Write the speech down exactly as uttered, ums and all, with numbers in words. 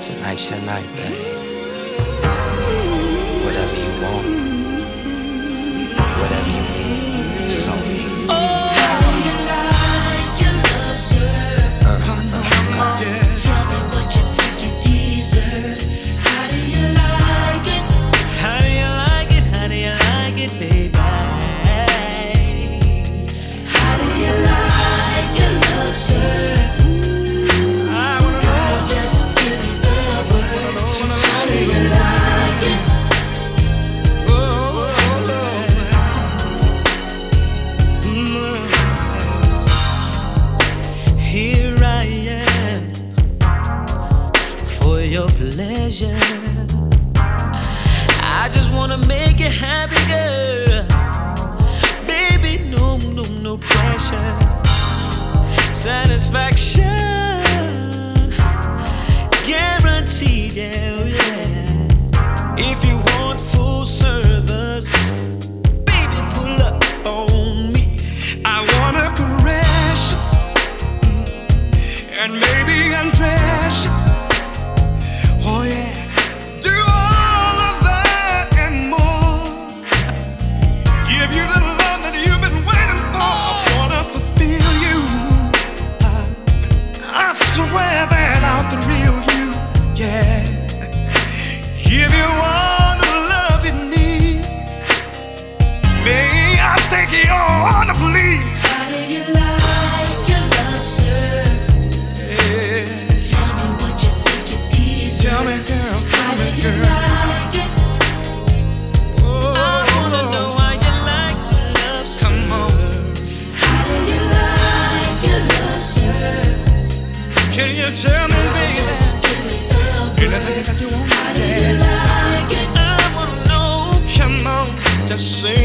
Tonight's your night, babe. Whatever you want, whatever you need, it's on me. Oh, how do you like your love, sir? Uh, Come uh, on, uh, come on, yeah. tell me what you think you deserve. How do you like it? How do you like it? How do you like it, baby? How do you like your love, sir? Girl, just give me the word. How do you like it? Here I am for your pleasure. I just wanna make you happy, girl. Baby, no, no, no pressure. Satisfaction guaranteed, yeah, yeah. If you want full service, baby, pull up on me. I wanna caress you and maybe undress you. Oh yeah, do all of that and more. Give you the love that you've been waiting for. I wanna fulfill you. I swear that I'll thrill you. Yeah, give you all the love you need. May I take you on, please? How do you like your love, sir? Yeah. Tell me what you think you deserve. Tell me, girl, How tell do me, you girl. like it? Oh, I wanna know how you like your love, sir. Come on. How do you like your love, sir? Can you tell me, baby? Just give me the Anything word. that you want, How do you yeah. like it? I wanna know. Come on, just say